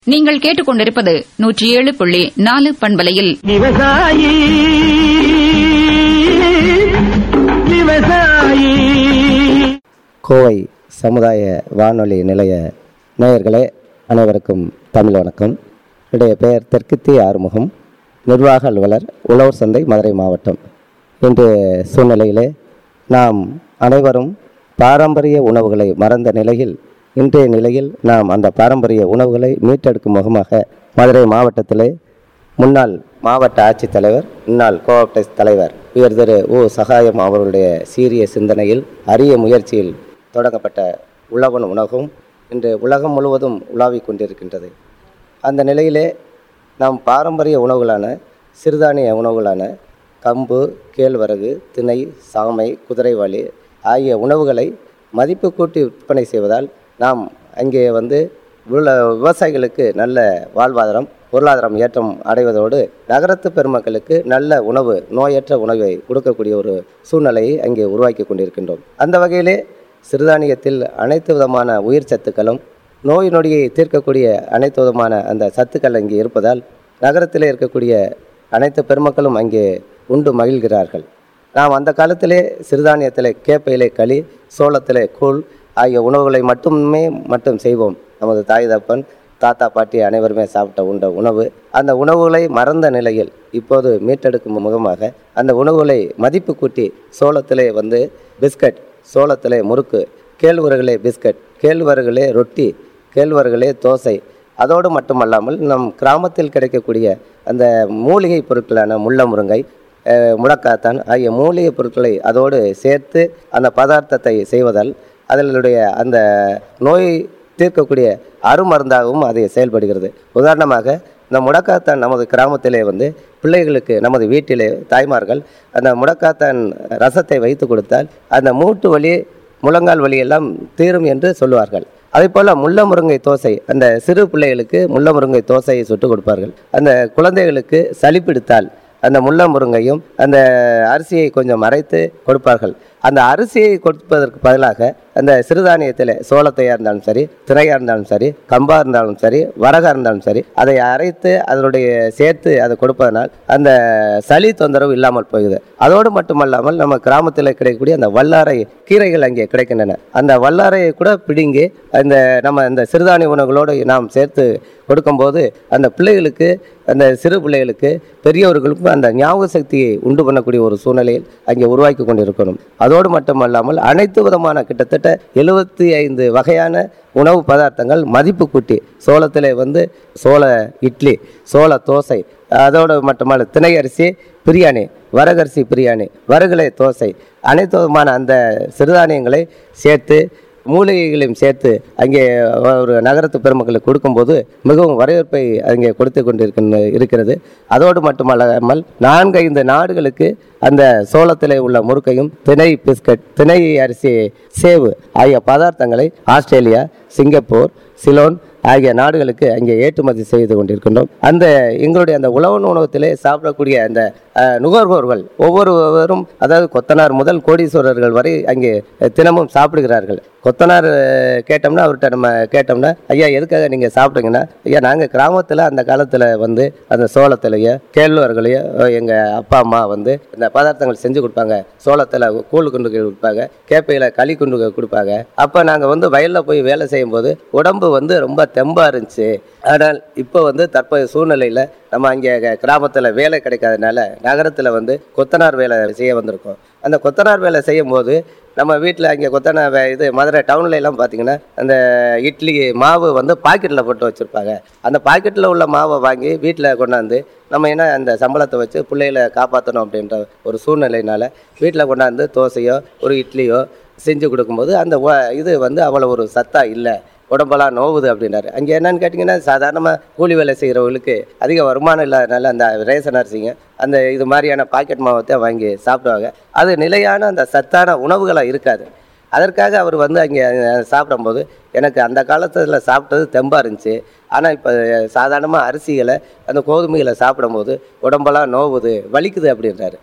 நீங்கள் கேட்டுக்கொண்டிருப்பது 107.4 பண்பலையில் விவசாயி விவசாயி. கோவை சமுதாய வானொலி நிலைய நேயர்களே, அனைவருக்கும் தமிழ் வணக்கம். என்னுடைய பெயர் தெற்குத்தி ஆறுமுகம், நிர்வாக அலுவலர், உழவர் சந்தை, மதுரை மாவட்டம். இன்று சூழ்நிலையிலே நாம் அனைவரும் பாரம்பரிய உணவுகளை மறந்த நிலையில், இன்றைய நிலையில் நாம் அந்த பாரம்பரிய உணவுகளை மீட்டெடுக்கும் முகமாக மதுரை மாவட்டத்திலே முன்னாள் மாவட்ட ஆட்சித்தலைவர், முன்னாள் கோஆப்டெக்ஸ் தலைவர் உயர் திரு ஓ சகாயம் அவர்களுடைய சீரிய சிந்தனையில், அரிய முயற்சியில் தொடங்கப்பட்ட உழவன் உணவும் இன்று உலகம் முழுவதும் உலாவிக் கொண்டிருக்கின்றது. அந்த நிலையிலே நாம் பாரம்பரிய உணவுகளான சிறுதானிய உணவுகளான கம்பு, கேழ்வரகு, திணை, சாமை, குதிரைவாலி ஆகிய உணவுகளை மதிப்பு கூட்டி விற்பனை செய்வதால் நாம் அங்கே உள்ள விவசாயிகளுக்கு நல்ல வாழ்வாதாரம், பொருளாதாரம் ஏற்றம் அடைவதோடு நகரத்து பெருமக்களுக்கு நல்ல உணவு, நோயற்ற உணவை கொடுக்கக்கூடிய ஒரு சூழ்நிலையை அங்கே உருவாக்கி கொண்டிருக்கின்றோம். அந்த வகையிலே சிறுதானியத்தில் அனைத்து விதமான உயிர் சத்துக்களும், நோய் நொடியை தீர்க்கக்கூடிய அனைத்து விதமான அந்த சத்துக்கள் அங்கே இருப்பதால் நகரத்தில் இருக்கக்கூடிய அனைத்து பெருமக்களும் அங்கே உண்டு மகிழ்கிறார்கள். நாம் அந்த காலத்திலே சிறுதானியத்திலே கேப்பையிலே களி, சோளத்திலே கூழ் ஆகிய உணவுகளை மட்டும் செய்வோம். நமது தாய் தப்பன், தாத்தா, பாட்டி அனைவருமே சாப்பிட்ட உணவு. அந்த உணவுகளை மறந்த நிலையில் இப்போது மீட்டெடுக்கும் முகமாக அந்த உணவுகளை மதிப்பு கூட்டி சோளத்திலே பிஸ்கட், சோளத்திலே முறுக்கு, கேழ்வரகிலே பிஸ்கட், கேழ்வரகிலே ரொட்டி, கேழ்வரகிலே தோசை, அதோடு மட்டுமல்லாமல் நம் கிராமத்தில் கிடைக்கக்கூடிய அந்த மூலிகை பொருட்களான முள்ள முருங்கை, முடக்காத்தான் ஆகிய மூலிகை பொருட்களை அதோடு சேர்த்து அந்த பதார்த்தத்தை செய்வதால் அதனுடைய அந்த நோய் தீர்க்கக்கூடிய அருமருந்தாகவும் அது செயல்படுகிறது. உதாரணமாக இந்த முடக்காத்தான் நமது கிராமத்திலே பிள்ளைகளுக்கு, நமது வீட்டிலே தாய்மார்கள் அந்த முடக்காத்தான் ரசத்தை வைத்து கொடுத்தால் அந்த மூட்டு வலி, முழங்கால் வலி எல்லாம் தீரும் என்று சொல்லுவார்கள். அதே போல் முள்ள முருங்கை தோசை, அந்த சிறு பிள்ளைகளுக்கு முள்ள முருங்கை தோசையை சுட்டு கொடுப்பார்கள். அந்த குழந்தைகளுக்கு சளி பிடித்தால் அந்த முள்ள முருங்கையும் அந்த அரிசியை கொஞ்சம் அரைத்து கொடுப்பார்கள். அந்த அரிசியை கொடுப்பதற்கு பதிலாக அந்த சிறுதானியத்தில் சோளத்தையாக இருந்தாலும் சரி, திரையாக இருந்தாலும் சரி, கம்பாக இருந்தாலும் சரி, வரகாக இருந்தாலும் சரி, அதை அரைத்து அதனுடைய சேர்த்து அதை கொடுப்பதனால் அந்த சளி தொந்தரவு இல்லாமல் போகுது. அதோடு மட்டுமல்லாமல் நம்ம கிராமத்தில் கிடைக்கக்கூடிய அந்த வல்லாரை கீரைகள் அங்கே கிடைக்கின்றன. அந்த வல்லாரையை கூட பிடுங்கி நம்ம இந்த சிறுதானிய உணவுகளோடு நாம் சேர்த்து கொடுக்கும்போது அந்த பிள்ளைகளுக்கு, அந்த சிறு பிள்ளைகளுக்கு, பெரியவர்களுக்கும் அந்த ஞாபக சக்தியை உண்டு பண்ணக்கூடிய ஒரு சூழ்நிலையில் அங்கே உருவாக்கி கொண்டிருக்கணும். அதோடு மட்டுமல்லாமல் அனைத்து விதமான கிட்டத்தட்ட 75 வகையான உணவு பதார்த்தங்கள் மதிப்பு கூட்டி சோளத்திலே சோள இட்லி, சோள தோசை, அதோடு மட்டுமல்ல திணை அரிசி பிரியாணி, வரகரிசி பிரியாணி, வரகுலை தோசை, அனைத்து விதமான அந்த சிறுதானியங்களை சேர்த்து மூலிகைகளையும் சேர்த்து அங்கே ஒரு நகரத்து பெருமக்களுக்கு கொடுக்கும்போது மிகவும் வரவேற்பை அங்கே கொடுத்து இருக்கிறது. அதோடு மட்டுமல்லாமல் 4-5 நாடுகளுக்கு அந்த சோளத்திலே உள்ள முறுக்கையும், திணை பிஸ்கட், திணை அரிசி சேவு ஆகிய பதார்த்தங்களை ஆஸ்திரேலியா, சிங்கப்பூர், சிலோன் ஆகிய நாடுகளுக்கு அங்கே ஏற்றுமதி செய்து கொண்டிருக்கின்றோம். எங்களுடைய அந்த உழவன் உணவகத்திலே சாப்பிடக்கூடிய அந்த நுகர்வோர்கள் ஒவ்வொருவரும், அதாவது கொத்தனார் முதல் கோடீஸ்வரர்கள் வரை அங்கே தினமும் சாப்பிடுகிறார்கள். கொத்தனார் கேட்டோம்னா, அவர்கிட்ட நம்ம கேட்டோம்னா, ஐயா எதுக்காக நீங்கள் சாப்பிட்டீங்கன்னா, ஐயா நாங்கள் கிராமத்தில் அந்த காலத்தில் அந்த சோளத்திலேயோ கேழ்வரகுலையோ எங்கள் அப்பா அம்மா இந்த பதார்த்தங்கள் செஞ்சு கொடுப்பாங்க. சோளத்தில் கூழ் கொண்டு கொடுப்பாங்க, கேப்பையில் களி கொண்டு கொடுப்பாங்க. அப்போ நாங்கள் வயலில் போய் வேலை செய்யும்போது உடம்பு ரொம்ப தெம்பாக இருந்துச்சு. ஆனால் இப்போ தற்போதைய சூழ்நிலையில் நம்ம அங்கே கிராமத்தில் வேலை கிடைக்காதனால நகரத்தில் கொத்தனார் வேலை செய்ய வந்திருக்கோம். அந்த கொத்தனார் வேலை செய்யும் போது நம்ம வீட்டில் அங்கே கொத்தனார் மதுரை டவுன்ல எல்லாம் பார்த்தீங்கன்னா அந்த இட்லி மாவு பாக்கெட்டில் போட்டு வச்சுருப்பாங்க. அந்த பாக்கெட்டில் உள்ள மாவை வாங்கி வீட்டில் கொண்டாந்து நம்ம அந்த சம்பளத்தை வச்சு பிள்ளைகளை காப்பாற்றணும் அப்படின்ற ஒரு சூழ்நிலையினால வீட்டில் கொண்டாந்து தோசையோ ஒரு இட்லியோ செஞ்சு கொடுக்கும்போது அந்த அவ்வளோ ஒரு சத்தா இல்லை, உடம்பெல்லாம் நோவுது அப்படின்றாரு. அங்கே என்னன்னு கேட்டிங்கன்னா, சாதாரணமாக கூலி வேலை செய்கிறவங்களுக்கு அதிக வருமானம் இல்லாதனால அந்த ரேஷன் அரிசிங்க அந்த இது மாதிரியான பாக்கெட் மாவத்தை வாங்கி சாப்பிடுவாங்க. அது நிலையான அந்த சத்தான உணவுகளாக இருக்காது. அதற்காக அவர் அங்கே சாப்பிடும்போது எனக்கு அந்த காலத்தில் சாப்பிட்டது தெம்பாக இருந்துச்சு. ஆனால் இப்போ சாதாரணமாக அரிசிகளை, அந்த கோதுமைகளை சாப்பிடும்போது உடம்பெல்லாம் நோவுது, வலிக்குது அப்படின்றாரு.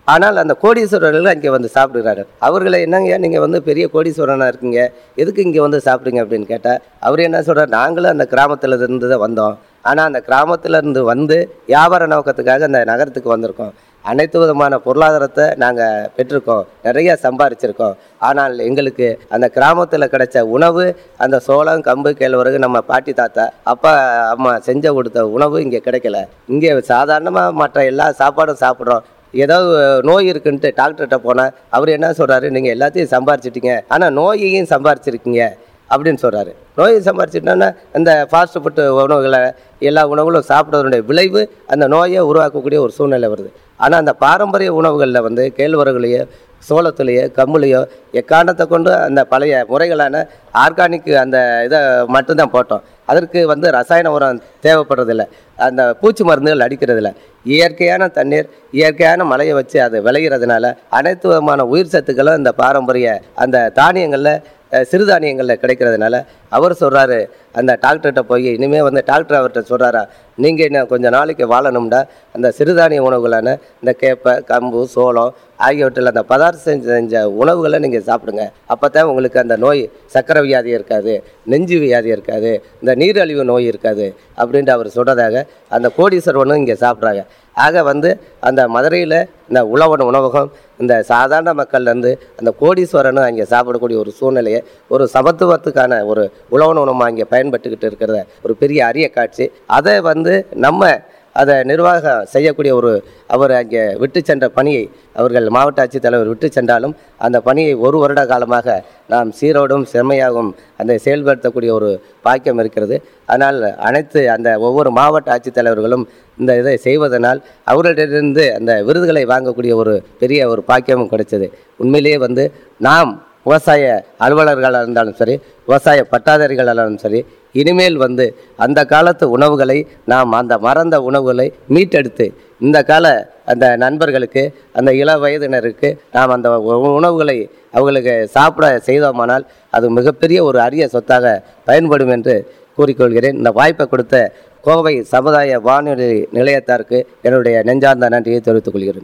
ஆனால் அந்த கோடீஸ்வரர்கள் அங்கே வந்து சாப்பிடுகிறார்கள். அவர்களை என்னங்க நீங்கள் வந்து பெரிய கோடீஸ்வரனாக இருக்கீங்க, எதுக்கு இங்கே வந்து சாப்பிட்றீங்க அப்படின்னு கேட்டால் அவர் என்ன சொல்கிறார், நாங்களும் அந்த கிராமத்தில் இருந்து தான் வந்தோம், ஆனால் அந்த கிராமத்தில் இருந்து வந்து வியாபார நோக்கத்துக்காக அந்த நகரத்துக்கு வந்திருக்கோம். அனைத்து விதமான பொருளாதாரத்தை நாங்கள் பெற்றிருக்கோம், நிறைய சம்பாரிச்சிருக்கோம். ஆனால் எங்களுக்கு அந்த கிராமத்தில் கிடைச்ச உணவு, அந்த சோளம், கம்பு, கேழ்வரகு, நம்ம பாட்டி தாத்தா அப்பா அம்மா செஞ்ச கொடுத்த உணவு இங்கே கிடைக்கல. இங்கே சாதாரணமாக மற்ற எல்லா சாப்பாடும் சாப்பிட்றோம். ஏதாவது நோய் இருக்குன்ட்டு டாக்டர்கிட்ட போனால் அவர் என்ன சொல்கிறாரு, நீங்கள் எல்லாத்தையும் சம்பாரிச்சிட்டிங்க, ஆனால் நோயையும் சம்பாரிச்சிருக்கீங்க அப்படின்னு சொல்கிறாரு. நோயை சம்பாரிச்சிட்டோன்னா இந்த ஃபாஸ்ட் ஃபுட்டு உணவுகளை எல்லா உணவுகளும் சாப்பிட்றதுடைய விளைவு அந்த நோயை உருவாக்கக்கூடிய ஒரு சூழ்நிலை வருது. ஆனால் அந்த பாரம்பரிய உணவுகளில் வந்து கேழ்வரகுலையோ சோளத்துலேயோ கம்புலையோ எக்காரணத்தை கொண்டு அந்த பழைய முறைகளான ஆர்கானிக் அந்த இதை மட்டும்தான் போட்டோம். அதற்கு வந்து ரசாயன உரம் தேவைப்படுறதில்ல, அந்த பூச்சி மருந்துகள் அடிக்கிறதில்ல. இயற்கையான தண்ணீர், இயற்கையான மழையை வச்சு அது விளைகிறதுனால அனைத்து விதமான உயிர் சத்துக்களும் இந்த பாரம்பரிய அந்த தானியங்களில் சிறுதானியங்களில் கிடைக்கிறதுனால அவர் சொல்கிறாரு, அந்த டாக்டர்கிட்ட போய் இனிமேல் வந்து டாக்டர் அவர்கிட்ட சொல்கிறாரா, நீங்கள் இன்னும் கொஞ்சம் நாளைக்கு வாழணும்டா அந்த சிறுதானிய உணவுகளான இந்த கேப்பை, கம்பு, சோளம் ஆகியவற்றில் அந்த பதார்த்தம் செஞ்ச உணவுகளை நீங்கள் சாப்பிடுங்க. அப்போ தான் உங்களுக்கு அந்த நோய், சர்க்கரை வியாதி இருக்காது, நெஞ்சு வியாதி இருக்காது, இந்த நீரிழிவு நோய் இருக்காது அப்படின்ட்டு அவர் சொல்கிறதாக அந்த கோடீஸ்வரனும் இங்கே சாப்பிட்றாங்க. ஆக வந்து அந்த மதுரையில் இந்த உழவன் உணவகம் இந்த சாதாரண மக்கள்லேருந்து அந்த கோடீஸ்வரனும் அங்கே சாப்பிடக்கூடிய ஒரு சூழ்நிலையை, ஒரு சமத்துவத்துக்கான ஒரு உழவன் உணவு அங்கே பயன்பட்டுக்கிட்டு இருக்கிறத ஒரு பெரிய அரிய காட்சி. அதை வந்து நம்ம அதை நிர்வாகம் செய்யக்கூடிய ஒரு அவர் அங்கே விட்டு சென்ற பணியை அவர்கள் மாவட்ட ஆட்சித்தலைவர் விட்டு சென்றாலும் அந்த பணியை 1 வருட காலமாக நாம் சீரோடும் செம்மையாகவும் அந்த செயல்படுத்தக்கூடிய ஒரு பாக்கியம் இருக்கிறது. ஆனால் அனைத்து அந்த ஒவ்வொரு மாவட்ட ஆட்சித்தலைவர்களும் இந்த இதை செய்வதனால் அவர்களிடமிருந்து அந்த விருதுகளை வாங்கக்கூடிய ஒரு பெரிய ஒரு பாக்கியமும் கிடைச்சது. உண்மையிலேயே வந்து நாம் விவசாய அலுவலர்களாக இருந்தாலும் சரி, விவசாய பட்டாதாரிகளாக இருந்தாலும் சரி, இனிமேல் வந்து அந்த காலத்து உணவுகளை நாம் அந்த மறந்த உணவுகளை மீட்டெடுத்து இந்த கால அந்த நண்பர்களுக்கு, அந்த இள வயதினருக்கு நாம் அந்த உணவுகளை அவர்களுக்கு சாப்பிட செய்தோமானால் அது மிகப்பெரிய ஒரு அரிய சொத்தாக பயன்படும் என்று கூறிக்கொள்கிறேன். இந்த வாய்ப்பை கொடுத்த கோவை சமுதாய வானொலி நிலையத்தாருக்கு என்னுடைய நெஞ்சார்ந்த நன்றியை தெரிவித்துக் கொள்கிறேன்.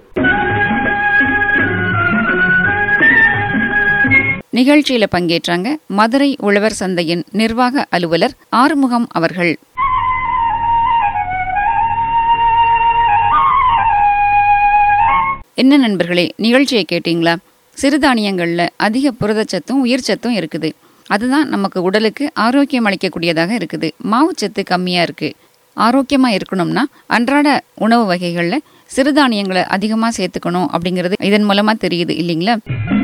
நிகழ்ச்சியில் பங்கேற்றாங்க மதுரை உழவர் சந்தையின் நிர்வாக அலுவலர் ஆறுமுகம் அவர்கள். என்ன நண்பர்களே, நிகழ்ச்சியை கேட்டீங்களா? சிறுதானியங்களில் அதிக புரதச்சத்தும் உயிர் சத்தும் இருக்குது. அதுதான் நமக்கு உடலுக்கு ஆரோக்கியம் அளிக்கக்கூடியதாக இருக்குது. மாவுச்சத்து கம்மியாக இருக்குது. ஆரோக்கியமாக இருக்கணும்னா அன்றாட உணவு வகைகளில் சிறுதானியங்களை அதிகமாக சேர்த்துக்கணும் அப்படிங்கிறது இதன் மூலமாக தெரியுது இல்லைங்களா?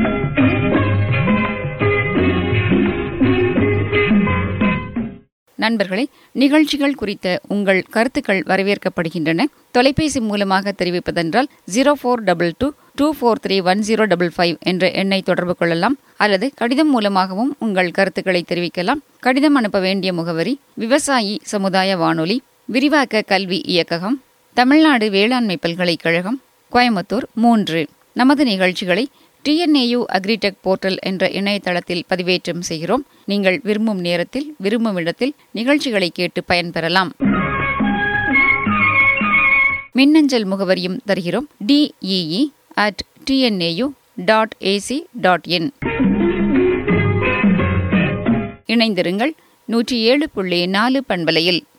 நண்பர்களே, நிகழ்ச்சிகள் குறித்த உங்கள் கருத்துக்கள் வரவேற்கப்படுகின்றன. தொலைபேசி மூலமாக தெரிவிப்பதென்றால் 0422243105 என்ற எண்ணை தொடர்பு கொள்ளலாம். அல்லது கடிதம் மூலமாகவும் உங்கள் கருத்துக்களை தெரிவிக்கலாம். கடிதம் அனுப்ப வேண்டிய முகவரி: விவசாயி சமுதாய வானொலி, விரிவாக்க கல்வி இயக்ககம், தமிழ்நாடு வேளாண்மை பல்கலைக்கழகம், கோயம்புத்தூர் 3. நமது நிகழ்ச்சிகளை TNAU அக்ரிடெக் போர்ட்டல் என்ற இணையதளத்தில் பதிவேற்றம் செய்கிறோம். நீங்கள் விரும்பும் நேரத்தில், விரும்பும் இடத்தில் நிகழ்ச்சிகளை கேட்டு பயன்பெறலாம். மின்னஞ்சல் முகவரியும் தருகிறோம்: dee@tnau.ac.in. இணைந்திருங்கள் 107.4 பண்பலையில்.